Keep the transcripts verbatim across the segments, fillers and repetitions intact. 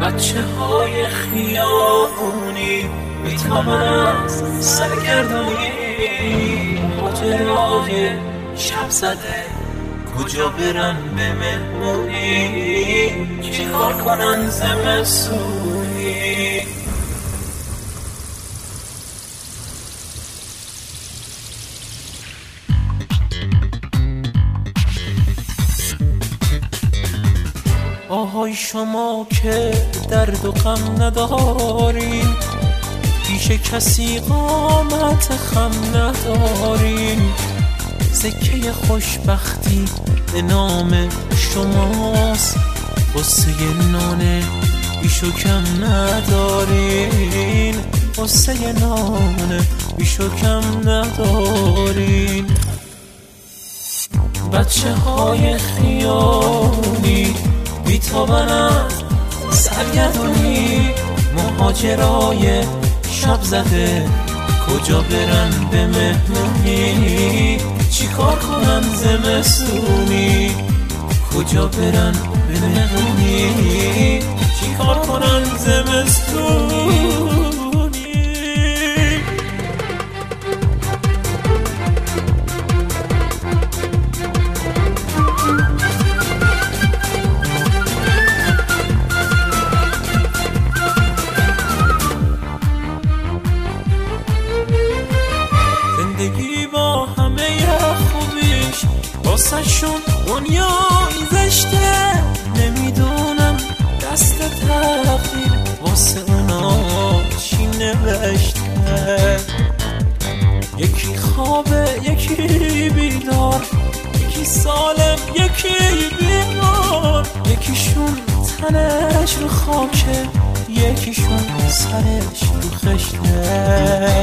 بچه های خیابونی بی‌تابن از سرگردونی، ماجرای شب زده کجا برن به مهمونی، چی کار کنن زمستونی. آهای شما که درد و غم ندارین، پیش کسی قامت خم ندارین، سکه خوشبختی به نام شماست، قصه نان بیش و کم ندارین، قصه نان بیش و کم ندارین. بچه های خیابونی بی‌تابن از سرگردونی، مهاجرای شب زده کجا برن به مهمونی، چی کار کنن زمستونی، کجا برن به مهمونی، چی کار کنن زمستونی. زندگی با همه خوبیش واسه شون دنیای زشته، نمیدونم دست تقدیر واسه اونا چی نوشته. یکی خوابه یکی بیدار، یکی سالم یکی بیمار، یکیشون تنش رو خاکه یکیشون سرش رو خشته.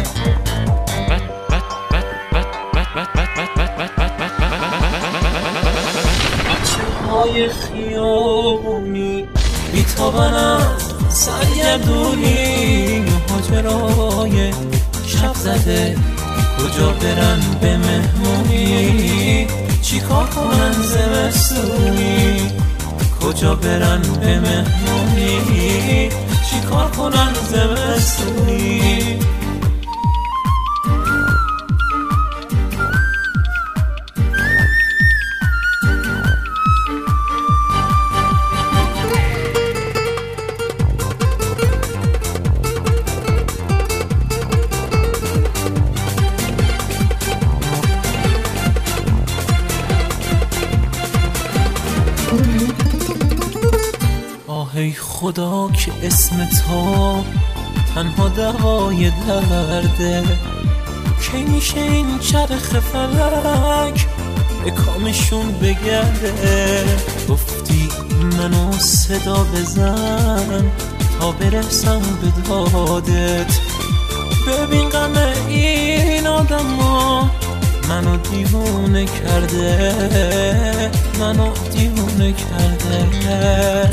های خیابونی بی‌تابن از سرگردونی، مهاجرای شب زده کجا برن به مهمونی، چی کار کنن زمستونی، کجا برن به مهمونی، چی کار کنن زمستونی. ای خدا که اسم تو تنها دوای درده، کی میشه این چرخ فلک به کامشون بگرده. گفتی منو صدا بزن تا برسم به دادت، ببین غم این آدم ها منو دیوونه کرده، منو دیوونه کرده.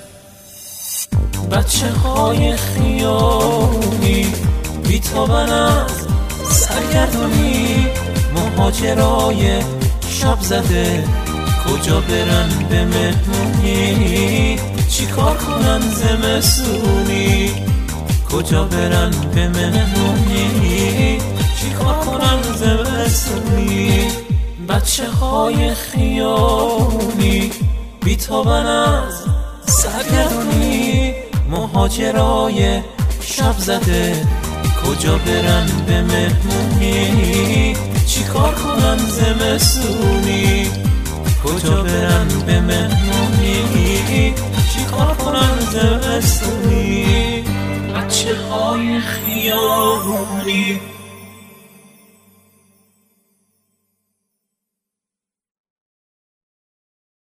بچه های خیابونی بی‌تابن از سرگردونی، مهاجرای شب زده کجا برن به مهمونی، چی کار کنن زمستونی، کجا برن به مهمونی، چی کار کنن زمستونی. بچه های خیابونی بی‌تابن از سرگردونی، مهاجرای شب زده کجا برن به مهمونی، چی کار کنن زمستونی، کجا برن به مهمونی، چی کار کنن زمستونی. بچه های خیابونی